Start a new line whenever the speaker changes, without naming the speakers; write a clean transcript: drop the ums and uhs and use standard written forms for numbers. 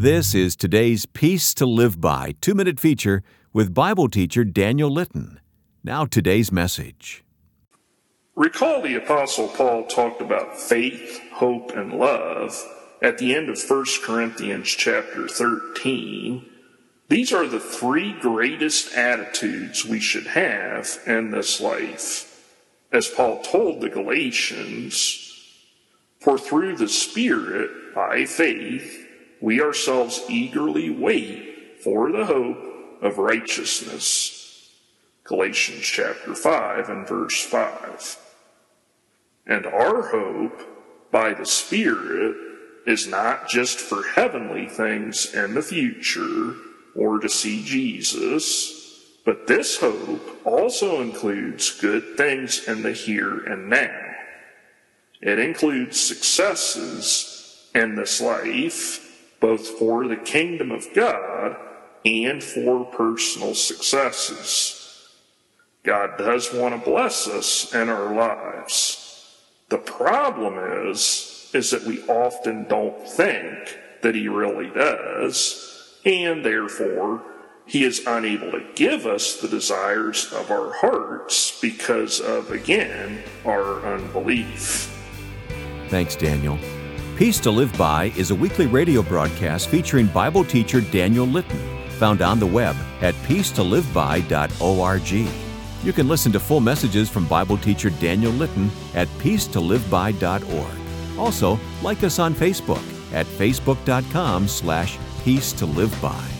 This is today's Peace to Live By 2-minute feature with Bible teacher Daniel Litton. Now today's message.
Recall the Apostle Paul talked about faith, hope, and love at the end of 1 Corinthians chapter 13. These are the three greatest attitudes we should have in this life. As Paul told the Galatians, "For through the Spirit, by faith, we ourselves eagerly wait for the hope of righteousness." Galatians chapter 5 and verse 5. And our hope by the Spirit is not just for heavenly things in the future or to see Jesus, but this hope also includes good things in the here and now. It includes successes in this life, both for the kingdom of God and for personal successes. God does want to bless us in our lives. The problem is that we often don't think that He really does, and therefore He is unable to give us the desires of our hearts because of, again, our unbelief.
Thanks, Daniel. Peace to Live By is a weekly radio broadcast featuring Bible teacher Daniel Litton, found on the web at peacetoliveby.org. You can listen to full messages from Bible teacher Daniel Litton at peacetoliveby.org. Also, like us on Facebook at facebook.com/peacetoliveby.